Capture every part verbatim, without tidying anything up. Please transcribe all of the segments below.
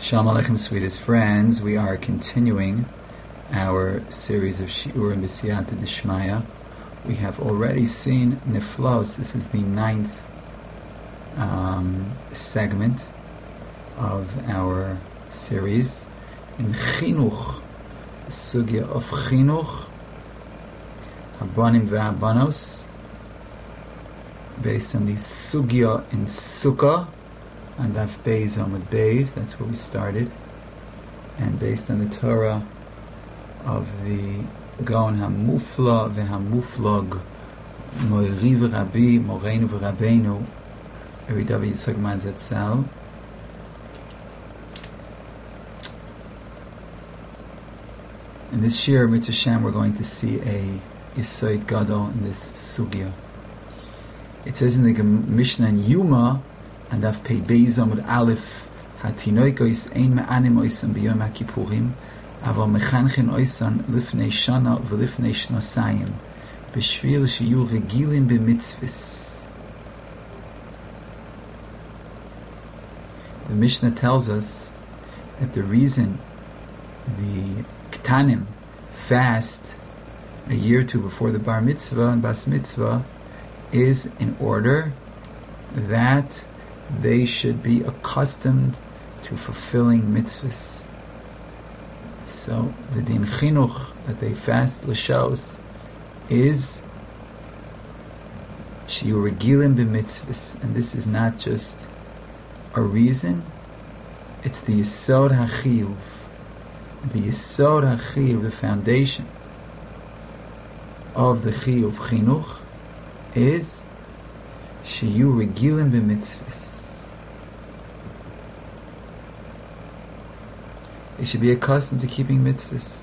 Shalom Aleichem, sweetest friends. We are continuing our series of Shiurim B'Siyata D'Shmaya. We have already seen Niflos. This is the ninth um, segment of our series. In Chinuch, the Sugya of Chinuch, Habanim Ve'Habanos, based on the Sugya in Sukkah, and Daf Beis Amud Beis, that's where we started, and based on the Torah of the Gaon HaMufla veHaMuflog Moiri v'Rabbi Moreinu v'Rabbeinu Rabbi David Yitzchak Man Zatzal. In this Shir Mitzvah Shem, we're going to see a Yesod Gadol in this Sugya. It says in the Mishnah in Yuma, and Daf Pei Beis Amud Aleph, Hatinoikos ein me'anim oisan b'yom HaKippurim, aval mechanchen oisan lifnei shana v'lifnei shnasayim, b'shvil shiyu regilim b'mitzvahs. The Mishnah tells us that the reason the Ketanim fast a year or two before the Bar Mitzvah and Bas Mitzvah is in order that they should be accustomed to fulfilling mitzvahs. So the din chinuch that they fast l'shos is shiyu regilim b'mitzvahs, and this is not just a reason; it's the yesod hachiyuv, the yesod hachiyuv, the foundation of the chiyuv chinuch is shiyu regilim b'mitzvahs. They should be accustomed to keeping mitzvahs.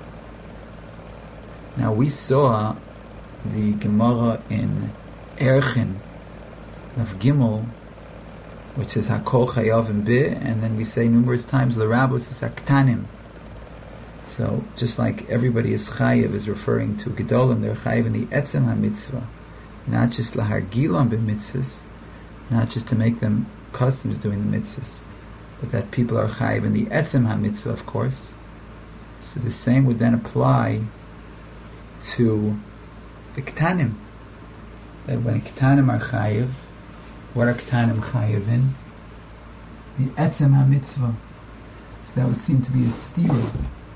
Now we saw the Gemara in Erchin of Gimel, which says Hakol Chayavim Bi, and then we say numerous times L'Rabos is Aktanim. So just like everybody is Chayiv is referring to Gedolim, they're Chayiv in the Etzem HaMitzvah, not just Lahargilam b'mitzvahs, not just to make them accustomed to doing the mitzvahs, but that people are chayiv in the etzem ha-mitzvah, of course. So the same would then apply to the ketanim. That when ketanim are chayiv, what are ketanim chayiv in? The etzem ha-mitzvah. So that would seem to be a stira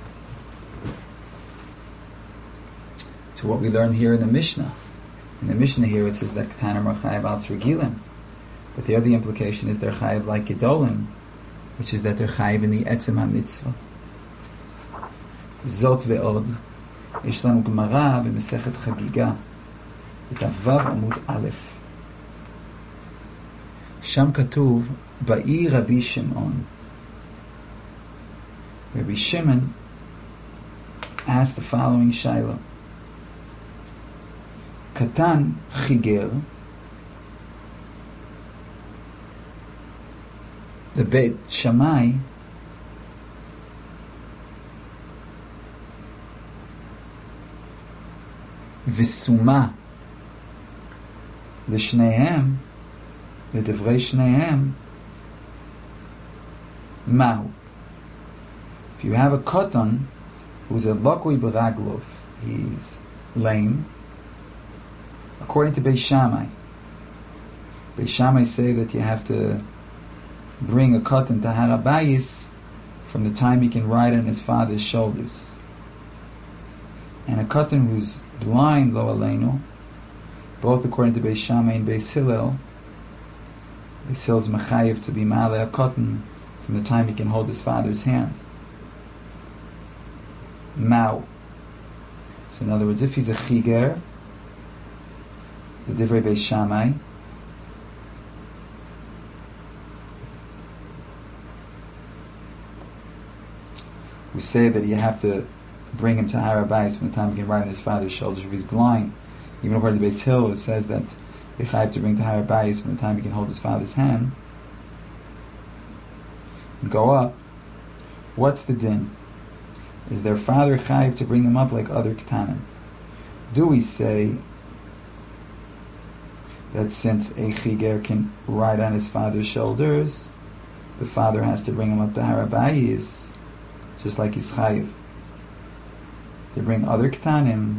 to what we learned here in the Mishnah. In the Mishnah here it says that ketanim are chayiv al regilim, but the other implication is they're chayiv like gedolim, which is that they're chayiv in the etzem ha-mitzvah. Zot ve'od. Yesh lanu Gemara b'Mesechet Chagiga, b'Daf Vav Amud Aleph. Sham katuv ba'i Rabbi Shimon. Rabbi Shimon asked the following shaila: Katan chiger, the Beit Shammai Visuma L'Shnehem, the Divrei Shnehem Ma'u. If you have a Katan who's a Lokui B'Raglov, he's lame, according to Beit Shammai, Beit Shammai say that you have to bring a katan to Har HaBayis from the time he can ride on his father's shoulders. And a katan who's blind, lo aleinu, both according to Beis Shammai and Beis Hillel, Beis Hillel's mechayiv to be ma'aleh a katan from the time he can hold his father's hand. Ma'u. So in other words, if he's a chiger, the divrei Beis Shammai, we say that you have to bring him to Har HaBayis from the time he can ride on his father's shoulders. If he's blind, even according to Beis Hillel, it says that you have to bring to Har HaBayis from the time he can hold his father's hand and go up. What's the din? Is their father chayiv to bring them up like other ketanim? Do we say that since a chiger can ride on his father's shoulders, the father has to bring him up to Harabayis, just like he's chayiv. They bring other ketanim.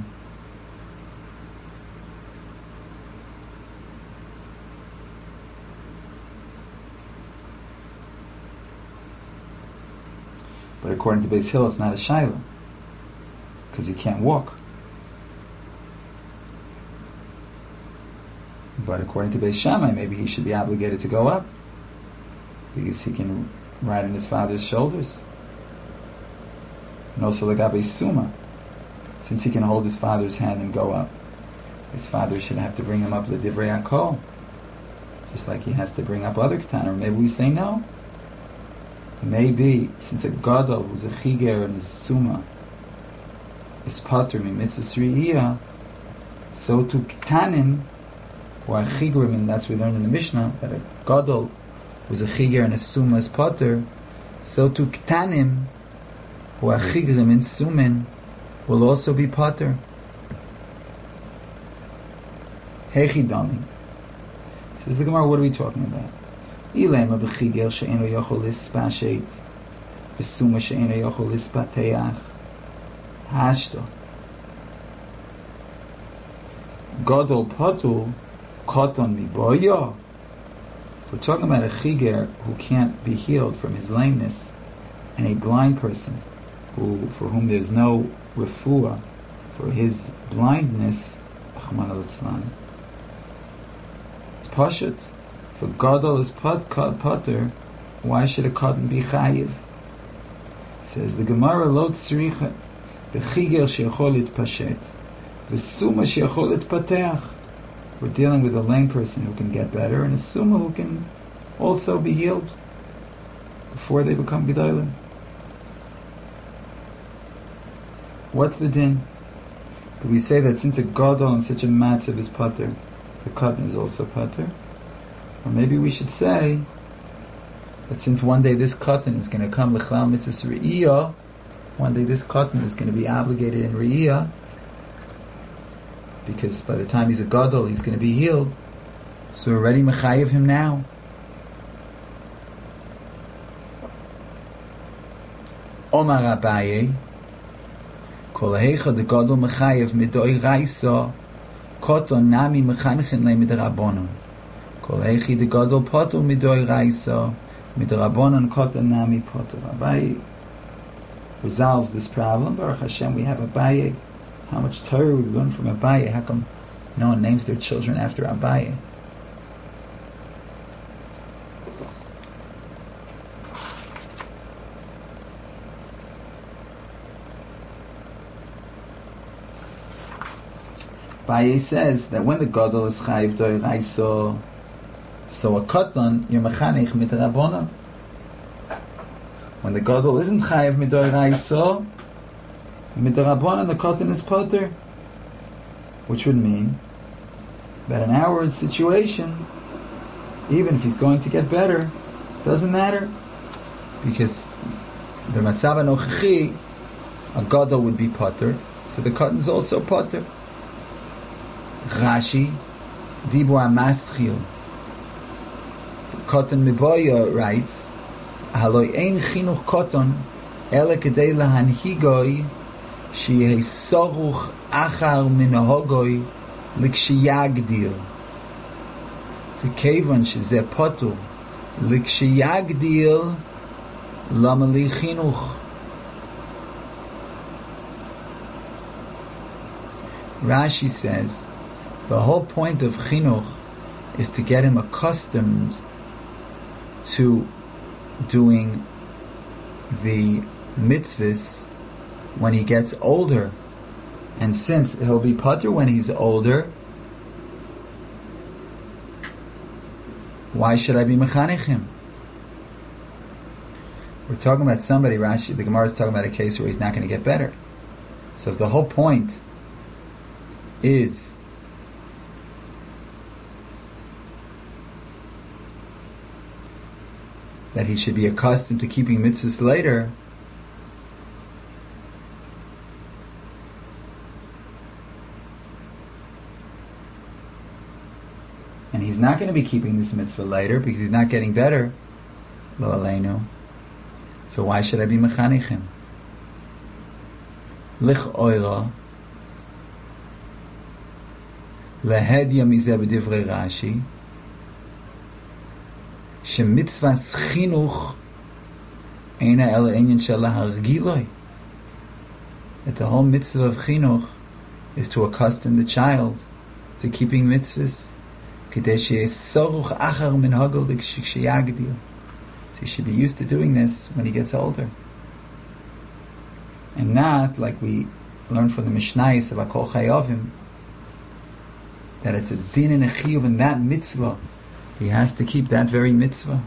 But according to Beis Hill, it's not a shaila, because he can't walk. But according to Beis Shammai, maybe he should be obligated to go up, because he can ride on his father's shoulders. And also Lagabe Suma, since he can hold his father's hand and go up, his father should have to bring him up L'divrei Hakol, just like he has to bring up other ketanim. Or maybe we say no. Maybe, since a gadol who's a chiger and a suma is pater mi mitzvahs re'iyah, so to ketanim, who are chigrim, and that's what we learned in the Mishnah, that a gadol who's a chiger and a suma is pater, so to ketanim, who are chigrim and sumin, will also be pater. Hechidami. Says the Gemara, what are we talking about? Ilema b'chiger she'eno yochol lispashet v'suma she'eno yochol lispateach hashto gadol patu koton miboya. If we're talking about a chiger who can't be healed from his lameness, and a blind person who for whom there's no refuah for his blindness, it's pashut. For gadol is pot, potter, why should a cotton be chayiv? Says the Gemara, lo tzricha b'chiger she'achol itpashet v'suma she'achol itpateach. We're dealing with a lame person who can get better, and a suma who can also be healed before they become gedolim. What's the din? Do we say that since a gadol and such a matzav is pater, the cotton is also pater? Or maybe we should say that since one day this cotton is going to come l'chlal mitzvahs re'iyah, one day this cotton is going to be obligated in re'iyah, because by the time he's a gadol, he's going to be healed. So we're already mechayiv him now. Omar Abaye, kol heicha de gadol mechayiv midoi raisa, cotton nami mechanchen le midrabanon. Kol heichi de gadol potel midoi raisa, midrabanon cotton nami potel. Abaye resolves this problem. Baruch Hashem, we have Abaye. How much Torah we learn from Abaye? How come no one names their children after Abaye? Abaye says that when the gadol is chayiv doiraiso, so a katan you're mechanech midrabanan. When the gadol isn't chayiv midoiraiso, midrabanan the katan is poter, which would mean that in our situation, even if he's going to get better, doesn't matter, because the matzav anochichi a gadol would be poter, so the katan is also poter. Rashi, Dibu Amaschil, Koton Miboya writes, Haloi ein chinuch koton, ele kedei lahanhigoi, sheyeh soruch achar minahogoi, likshiyagdil. V'kevan shezeh potu, likshiyagdil, lama li chinuch. Rashi says, the whole point of chinuch is to get him accustomed to doing the mitzvahs when he gets older. And since he'll be pater when he's older, why should I be mechanech him? We're talking about somebody, Rashi, the Gemara is talking about a case where he's not going to get better. So if the whole point is that he should be accustomed to keeping mitzvahs later, and he's not going to be keeping this mitzvah later because he's not getting better, lo aleinu. So why should I be mechanech him? Lich oira lehedya mizeh b'divrei Rashi shemitzvahs chinuch eina ela inyan shel lahargiloi. That the whole mitzvah of chinuch is to accustom the child to keeping mitzvahs. Kedei sheyesoruch achar minhago l'kshiyagdil. So he should be used to doing this when he gets older. And not, like we learned from the Mishnayos of Hakol Chayovim, that it's a din and a chiyuv in that mitzvah. He has to keep that very mitzvah.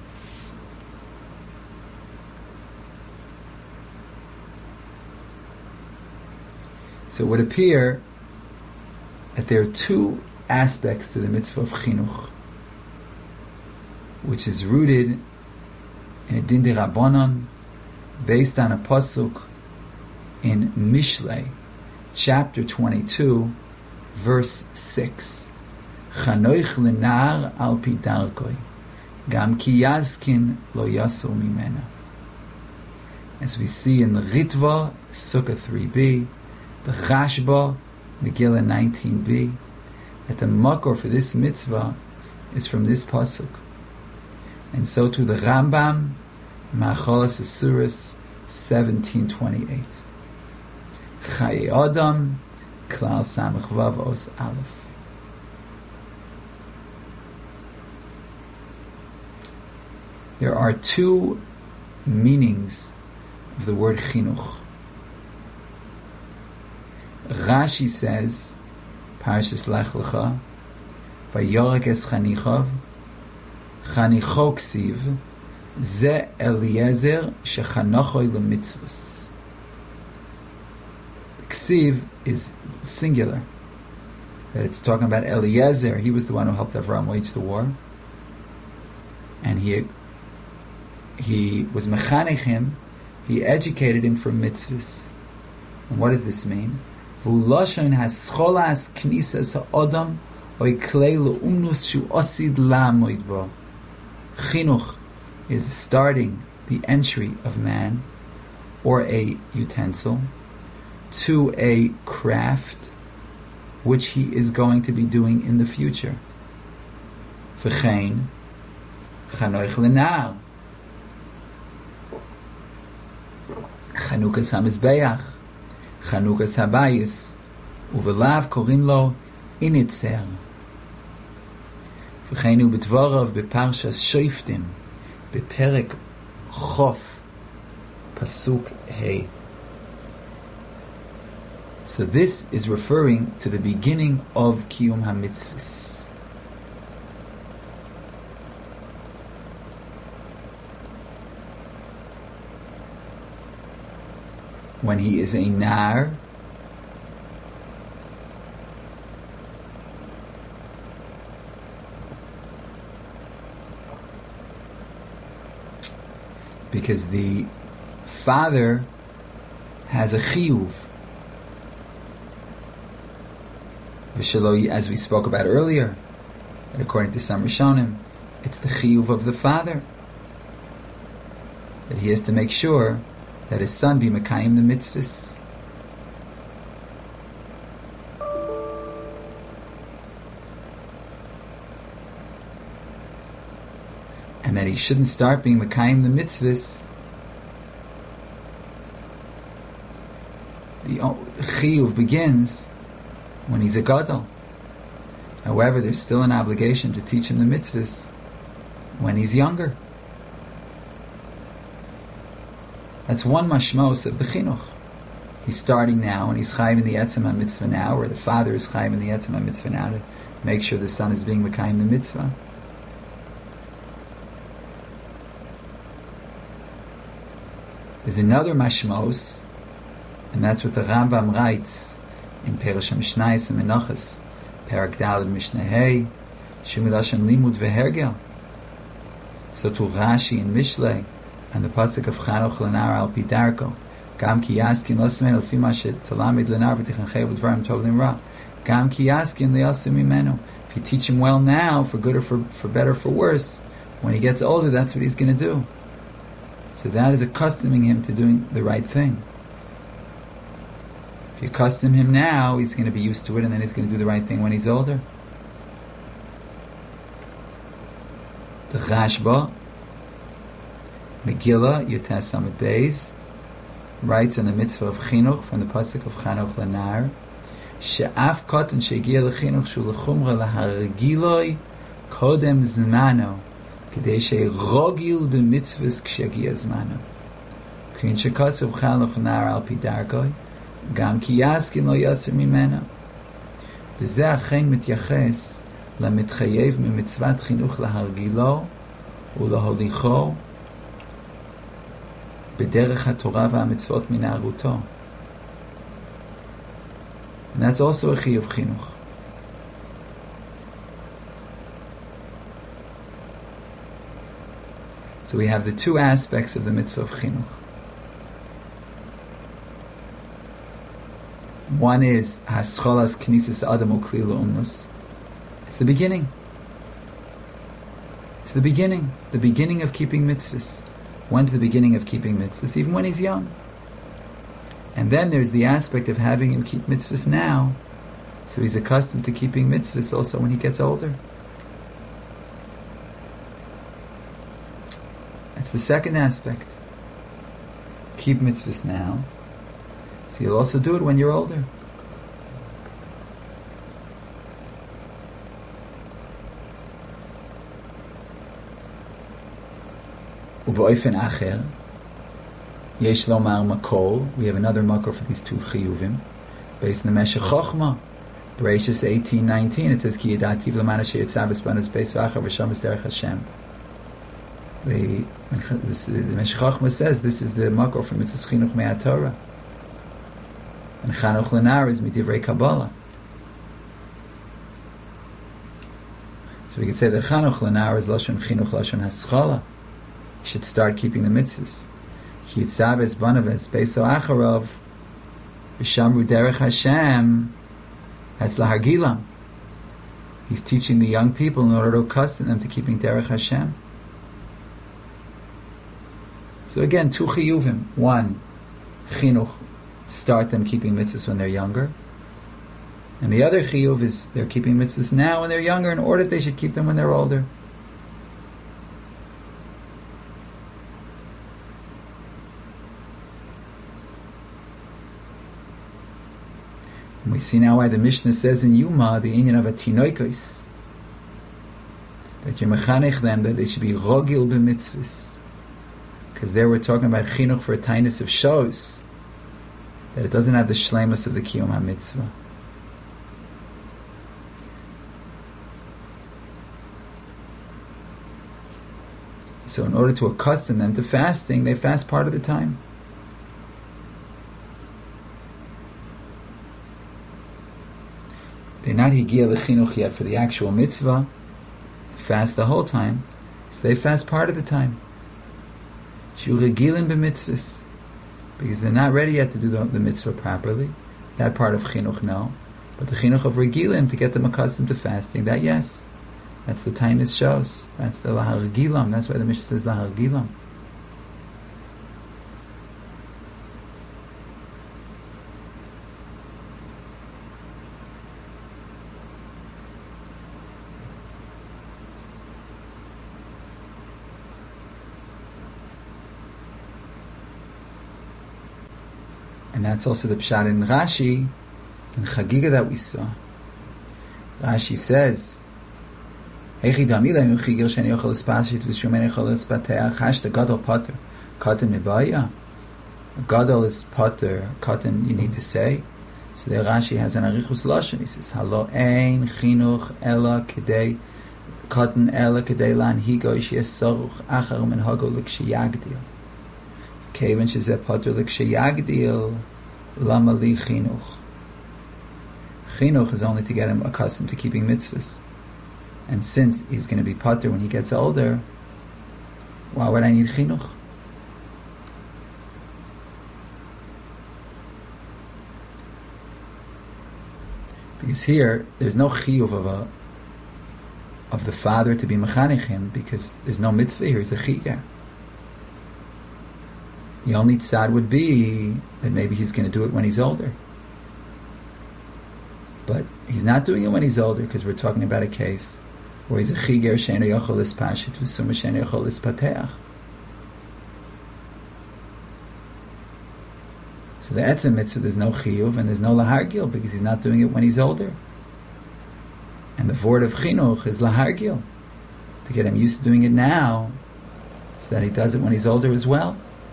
So it would appear that there are two aspects to the mitzvah of chinuch, which is rooted in a din de Rabbanon, based on a pasuk in Mishlei, chapter twenty-two, verse six. Chanoich lenar al pi darkoi, gam ki yazkin lo yasu mimena. As we see in the Ritva, Sukkah three b, the Rashba, Megillah nineteen b, that the makor for this mitzvah is from this pasuk. And so to the Rambam, Machalas Asuras seventeen twenty-eight. Chaye Adam, Klal Samech Vav Os Aleph. There are two meanings of the word chinuch. Rashi says, Parashas Lech Lecha, Vayorek es chanichav, chanicho ksiv, ze Eliezer shechanochoi lemitzvos. Ksiv is singular. That it's talking about Eliezer. He was the one who helped Avram wage the war. And he he was mechanech him. He educated him for mitzvahs. And what does this mean? V'ulashon hascholas knisas ha'odam oiklei le'umnus shu osid la'amoid bo. Chinuch is starting the entry of man, or a utensil, to a craft which he is going to be doing in the future. V'chein chanoich lenar Chanukas hamizbeach, Chanukas habayis, uvelav korim lo initzer. V'chein hu b'dvorav b'parshas Shoftim, b'perek chof, pasuk hey. So this is referring to the beginning of Kiyum HaMitzvahs. When he is a nar, because the father has a chiyuv. As we spoke about earlier, and according to some Rishonim, it's the chiyuv of the father that he has to make sure that his son be mekayim the mitzvahs. And that he shouldn't start being mekayim the mitzvahs. The chiyuv begins when he's a gadol. However, there's still an obligation to teach him the mitzvahs when he's younger. That's one mashmos of the chinuch. He's starting now, and he's chayiv in the etzem ha-mitzvah now, or the father is chayiv in the etzem ha-mitzvah now to make sure the son is being mekayim the mitzvah. There's another mashmos, and that's what the Rambam writes in Perush HaMishnayos and Menachos, Perak Daled Mishnah Hey, Shumilashon Limud Vehergel. So to Rashi and Mishlei, and the pasuk of Chanoch lenar al pi darko, gam ki yaskin losmen lefi ma shetalamid lenar v'tichanchei v'dvarim tov limra, gam ki yaskin liyasim mimenu. If you teach him well now, for good or for, for better or for worse, when he gets older, that's what he's going to do. So that is accustoming him to doing the right thing. If you accustom him now, he's going to be used to it, and then he's going to do the right thing when he's older. The Rashba, Megillah, Yutes Amud Beis, writes in the mitzvah of Chinuch, from the pasuk of Chanoch Lenar, She'af kotan she'egiya lechinuch shu lechumra lahargiloi kodem zmano k'dei she'rogil b'mitzvahs k'she'egiya zmano k'in shekatzav Chanoch Lenar al pi dargoi gam ki yaskin lo yasir mimena v'zeh achein mityaches למתחייב ממצוות חינוך להרגילו ולהוליכו בדרך התורה והמצוות מנערותו. And that's also a chiyuv chinuch. So we have the two aspects of the mitzvah of chinuch. One is hascholas knitzas adam ukli le'umnus. It's the beginning. It's the beginning. The beginning of keeping mitzvahs. When's the beginning of keeping mitzvahs? Even when he's young. And then there's the aspect of having him keep mitzvahs now, so he's accustomed to keeping mitzvahs also when he gets older. That's the second aspect. Keep mitzvahs now, so you'll also do it when you're older. ובאופן אחר, יש לומר מקור, we have another makor for these two chiyuvim, based on the Meshech Chochmah, Bereshis eighteen nineteen, it says, Ki yadativ l'mana sheyitzah b'spanus beis v'achar v'shamas derech Hashem. The, the Meshech Chochmah says, this is the makor for mitzvahs chinuch me'atorah. And Chanoch Lenar is midivrei Kabbalah. So we could say that Chanoch Lenar is Lashon Chinuch, Lashon Haschala. You should start keeping the mitzvahs. Ki yitzav es banav es beiso acharov v'shamru derech Hashem. That's lahargilam. He's teaching the young people in order to accustom them to keeping derech Hashem. So again, two chiyuvim. One, chinuch, start them keeping mitzvahs when they're younger. And the other chiyuv is they're keeping mitzvahs now when they're younger in order that they should keep them when they're older. And we see now why the Mishnah says in Yuma, the inyan of a tinoikos, that you mechanech them that they should be rogil b'mitzvahs. Because there we're talking about chinuch for a tainus of shows, that it doesn't have the shleimus of the kiyum ha-mitzvah. So in order to accustom them to fasting, they fast part of the time. They're not higia lechinuch yet for the actual mitzvah, fast the whole time, so they fast part of the time. Shu regilin b'mitzvahs, because they're not ready yet to do the, the mitzvah properly. That part of chinuch, no. But the chinuch of regilim, to get them accustomed to fasting, that yes. That's the tainus shows. That's the lahar gilam. That's why the Mishnah says lahar gilam. And that's also the pshat in Rashi, in Chagiga that we saw. Rashi says, Eichi damila im chigir sheni yochel espashit v'shumen yochel espateach hashta gadol potter katan mibaya. Gadol is potter, katan you need to say. So there Rashi has an arichus lashon. He says, Halo ein chinuch ela kedei katan ela kedei lan higo ish yesaruch achar men hago l'kshiyagdil. Kevan shezeh potter l'kshiyagdil lama li chinuch. Chinuch is only to get him accustomed to keeping mitzvahs. And since he's going to be potter when he gets older, why would I need chinuch? Because here, there's no chiyuv of a of the father to be mechanech him, because there's no mitzvah here, it's a chiyah. The only tzad would be that maybe he's going to do it when he's older. But he's not doing it when he's older, because we're talking about a case where he's a chiger she'eino yochel lispashit v'suma she'eino yochel lispateach. So the etzem mitzvah, there's no chiyuv and there's no lahargil, because he's not doing it when he's older. And the vort of chinuch is lahargil, to get him used to doing it now, so that he does it when he's older as well.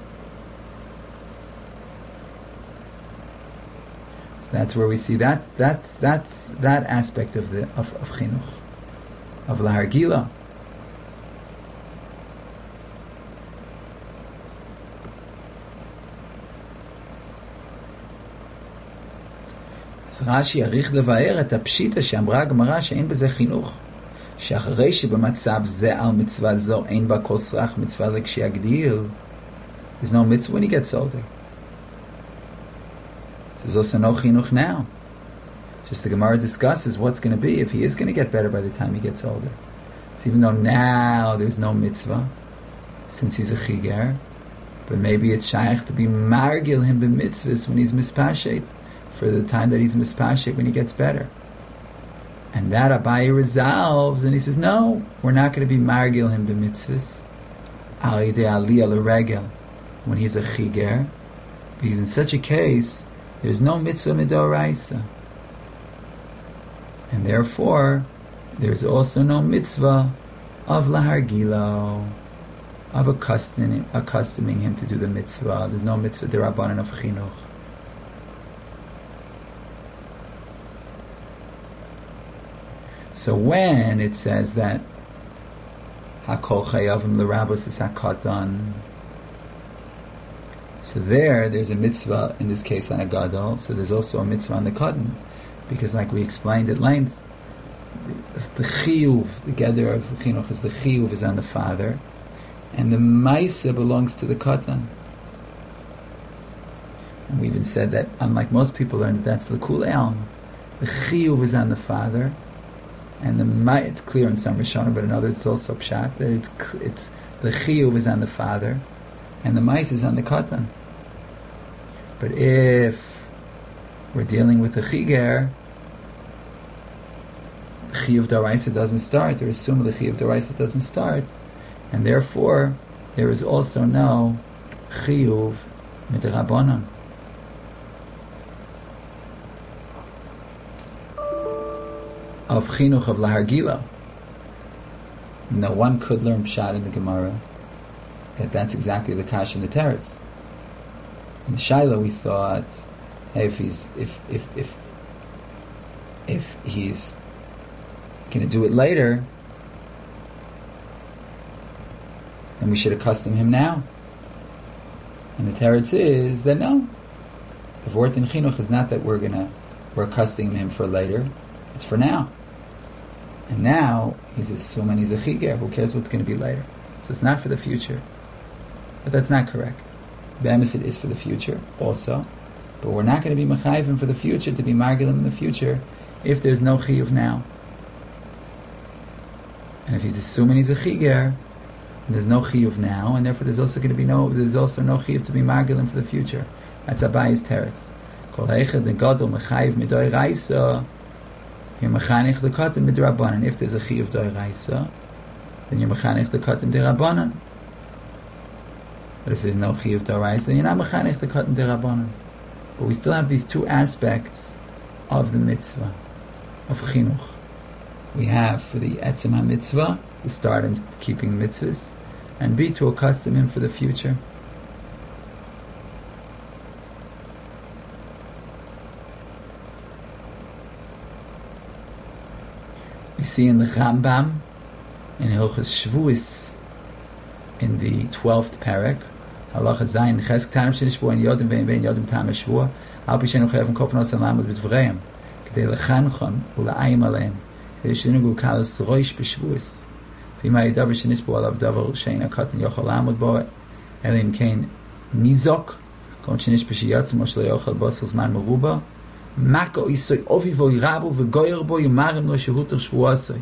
So that's where we see that that's that's that aspect of the of, of chinuch, of lahargila. אז רש"י יריך לבאר את הפשיטה שאמרה הגמרא שאין בזה חינוך, שאחרי שבמצב זה על מצווה זו אין בה כל סרח מצווה לכשיגדיל. There's no mitzvah when he gets older. There's also no chinuch now. Just the Gemara discusses what's going to be if he is going to get better by the time he gets older. So even though now there's no mitzvah, since he's a chiger, but maybe it's shaykh to be margil him b'mitzvahs when he's mispashet, for the time that he's mispashik when he gets better. And that Abaye resolves, and he says, no, we're not going to be margil him b'mitzvahs al yidei aliyah l'regel when he's a chiger, because in such a case there's no mitzvah midoraisa, and therefore there's also no mitzvah of lahargilo, of accustoming, accustoming him to do the mitzvah. There's no mitzvah derabanan of chinuch. So when it says that Hakol Chayavim L'Rabos is Hakatan, so there, there's a mitzvah, in this case on a gadol, so there's also a mitzvah on the katan, because like we explained at length, the chiyuv, the gather of chinuch is the chiyuv is on the father, and the maisa belongs to the katan. And we even said that, unlike most people learn, that that's the kul elm. The chiyuv is on the father, and the ma- it's clear in some Rishonim, but in others it's also pshat that it's it's the chiyuv is on the father, and the mais is on the katan. But if we're dealing with a chiger, the chiyuv daraisa doesn't start, or assume the chiyuv daraisa doesn't start, and therefore there is also no chiyuv midrabanan. Of chinuch of lahargila. Now one could learn pshat in the Gemara that that's exactly the kash in the teretz. In the Shaila we thought, hey, if he's if if if if he's going to do it later, then we should accustom him now. And the teretz is that no, the vort in chinuch is not that we're gonna we're accustoming him for later. It's for now. And now, he's assuming he's a chiger. Who cares what's going to be later? So it's not for the future. But that's not correct. Be'emes it is for the future, also. But we're not going to be mechayivim for the future, to be margilim in the future, if there's no chiyuv now. And if he's assuming he's a chiger, there's no chiyuv now, and therefore there's also going to be no, there's also no chiyuv to be margilim for the future. That's Abaye's teretz. Kol heichad den gadol mechayiv midoi raisa. You're mechanich the katan midrabanan. If there's a chiyuv d'oraisa, then you're mechanich the katan d'rabanan. But if there's no chiyuv d'oraisa, then you're not mechanich the katan d'rabanan. But we still have these two aspects of the mitzvah of chinuch. We have for the etzem ha-mitzvah, to start him keeping mitzvahs, and B, to accustom him for the future. We see in the Rambam, in Hilchos Shvuis, in the twelfth parak, Halacha Zayin Chesk Tanim Shenish Bo in Yodim Vein Vein Yodim Tam Shvua, Al Pi Shenu Chayavim Kofnos Elamud B'Dvreim, K'dei Lechanchon U'La'ayim Aleim, K'dei Shenigu Kalas Roish B'Shvuis, V'Ima Yidav Shenish Bo Alav Davar Shein HaKatan Yochel Lamud Bo, Elim Kein Mizok, Kon Shenish B'Shiyatz Moshe Le'Yochel Bosel Zman Meruba, Mako Isoy Ovivo Yirabu V'Goyer Bo Yimarim Lo Shehuter Shvuasoi,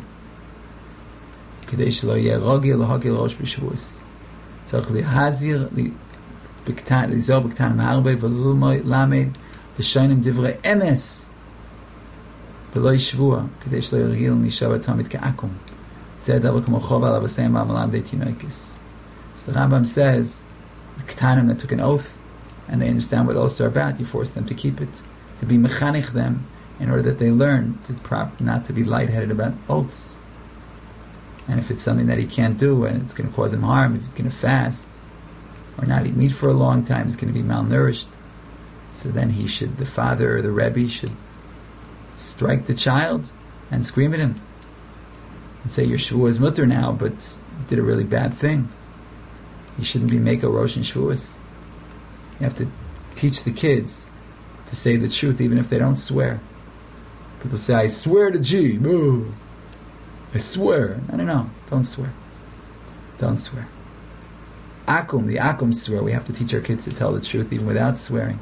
כדי שלא יהיה רוגל להוגל ראש בשבוס. צריך להזהיר, b'ktan Lizor b'ktanim harbe v'lulmoy lamed l'shaynim divrei emes v'lo yishvua k'dei shlo yirgil nishav tamid ka'akum zeh davar k'mo chova alav v'seim ba'amalam dei tinoikis. So the Rambam says K'tanim that took an oath and they understand what oaths are about, you force them to keep it, to be mechanich them in order that they learn to prop, not to be lightheaded about oaths. And if it's something that he can't do and it's going to cause him harm, if he's going to fast or not eat meat for a long time, he's going to be malnourished, so then he should, the father or the Rebbe should strike the child and scream at him and say, your shvuah is mutter now, but you did a really bad thing. You shouldn't be make a Rosh and Shavuos. You have to teach the kids to say the truth even if they don't swear. People say, I swear to G. No. I swear. No, no, no. Don't swear. Don't swear. Akum, the Akum swear. We have to teach our kids to tell the truth even without swearing.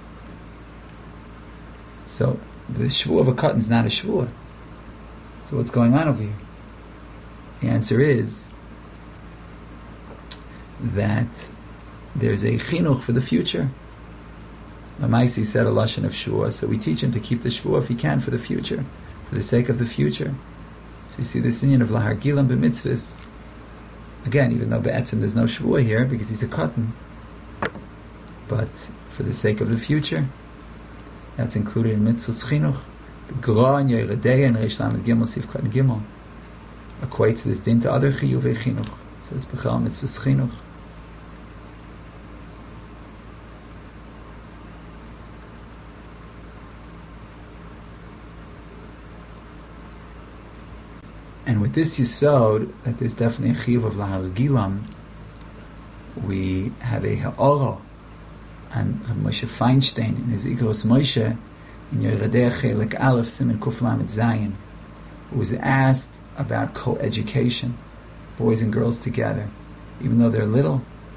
So, the Shavuot of a cotton is not a Shavuot. So what's going on over here? The answer is that there's a chinuch for the future. Lamaisi said a lashon of shvuah, so we teach him to keep the shvuah if he can for the future, for the sake of the future. So you see this union of lahar gilam b'mitzvahs. Again, even though be'etzim there's no shvuah here because he's a cotton, but for the sake of the future, that's included in mitzvahs chinuch. Gra and Yeredeya and Reish Lamed Gimel Sif Katan Gimel equates this din to other chiyuvei chinuch. So it's b'chal mitzvahs chinuch. And with this yisod, that there's definitely a chiyuv of lahar gilam, we have a ha'oro, and Moshe Feinstein in his Igros Moshe in Yeredei Chelik Aleph Siman Kuf Lamed Zayin, who was asked about co-education, boys and girls together, even though they're little.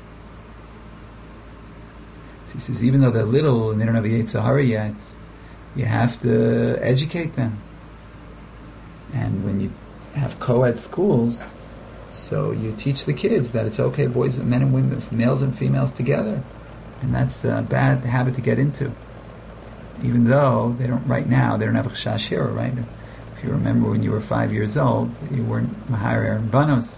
So he says, even though they're little and they don't have a Yetzer Hara yet, you have to educate them. And when you have co-ed schools, so you teach the kids that it's okay, boys and men and women, males and females together. And that's a bad habit to get into. Even though they don't, right now, they don't have a chashash hira, right? If you remember when you were five years old, you weren't maharer and banos.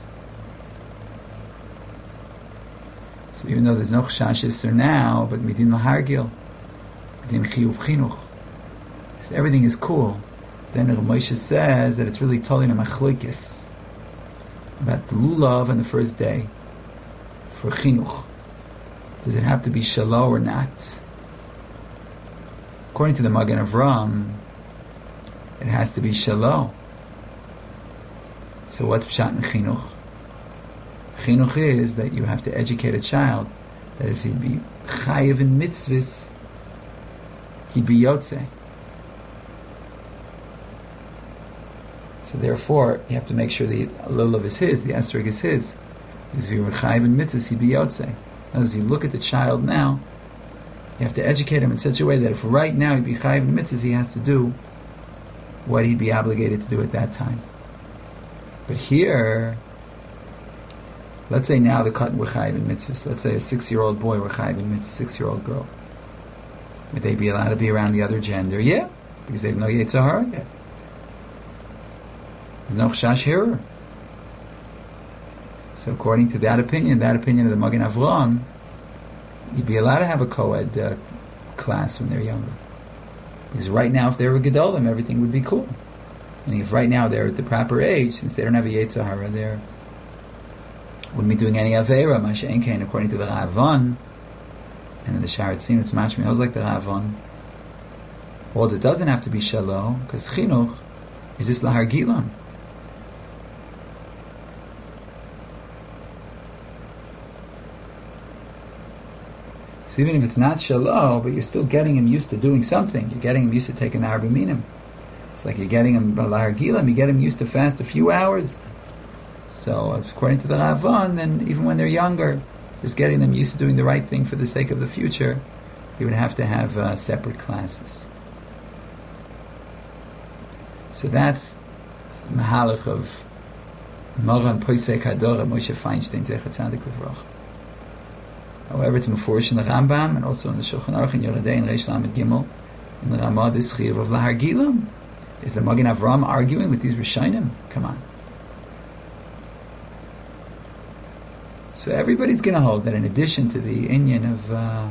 So even though there's no chashash isser now, but midin mahargil, midin chiyuv chinuch, so everything is cool. Then Moshe says that it's really totally a machlokes about the lulav on the first day for chinuch. Does it have to be shalom or not? According to the Magen Avram, it has to be shalom. So what's pshat in chinuch? Chinuch is that you have to educate a child that if he'd be chayiv in mitzvahs, he'd be yotzei. So therefore, you have to make sure the lulav is his, the esrog is his. Because if you were chayiv in mitzvahs, he'd be yotzei. In other words, you look at the child now, you have to educate him in such a way that if right now he'd be chayiv in mitzvahs, he has to do what he'd be obligated to do at that time. But here, let's say now the cotton were chayiv in mitzvahs. Let's say a six-year-old boy were chayiv in mitzvahs, six-year-old girl. Would they be allowed to be around the other gender? Yeah, because they have no Yetzer Hara yet. There's no chashash hira. So according to that opinion, that opinion of the Magen Avram, you'd be allowed to have a co-ed uh, class when they're younger. Because right now, if they were gedolim, everything would be cool. And if right now they're at the proper age, since they don't have a Yetzer Hara, they wouldn't be doing any Aveira, Masha Enkein, according to the Ravan, and in the Sharet Sim, it's Mashmi Oz like the Ravan. Well, it doesn't have to be Shalom, because Chinuch is just Lahar Gilam. So even if it's not shalom, but you're still getting him used to doing something. You're getting him used to taking the arba minim. It's like you're getting him lahar gilam. You get him used to fast a few hours. So according to the Ravan, then even when they're younger, just getting them used to doing the right thing for the sake of the future, you would have to have uh, separate classes. So that's mahalach of Moran Poisek Hadora Moshe Feinstein Zecher Tzadik Livrach. However, it's mefurish in the Rambam and also in the Shulchan Aruch in Yoredei and Reish Lamed Gimel in the Ramah this chiyuv of lahar gilam. Is the Magen Avram arguing with these Rishonim? Come on. So everybody's going to hold that in addition to the inyan of uh,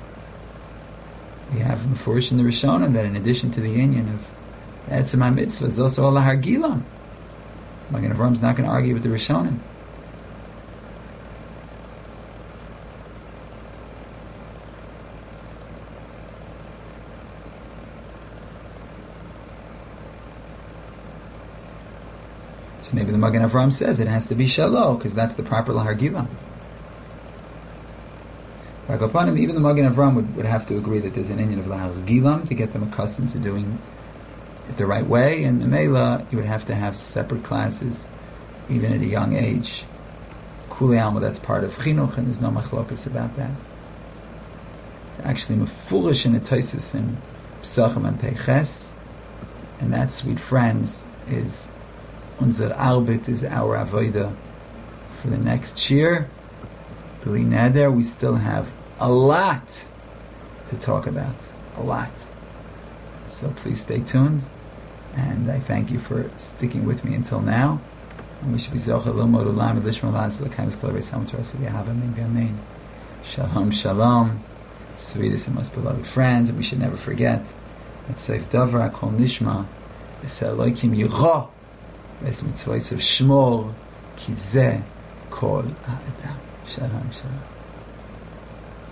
we have mefurish in the Rishonim, that in addition to the inyan of Etzem HaMitzvah, there's also a lahar gilam. Magen Avram's not going to argue with the Rishonim. So maybe the Magen Avram says it has to be shalo, because that's the proper lahar gilam. Even the Magen Avram would, would have to agree that there's an inyan of lahar gilam to get them accustomed to doing it the right way, and Mela, you would have to have separate classes, even at a young age. Kuli Alma, that's part of chinuch, and there's no machlokas about that. It's actually mefurish in the Tosfos in Pesachim and Peiches, and that, sweet friends, is unser Arbeit, is our avodah for the next year. B'li neder, we still have a lot to talk about, a lot. So please stay tuned, and I thank you for sticking with me until now. And we should be zocher lilmod ulam lishma las l'kaimis kol reis hamatorah v'yahava amen v'amen. Shalom, shalom, sweetest and most beloved friends, and we should never forget that seif davar kol nishma es Elokim yirah es mitzvos of shmor ki zeh kol ha'adam. Shalom, shalom.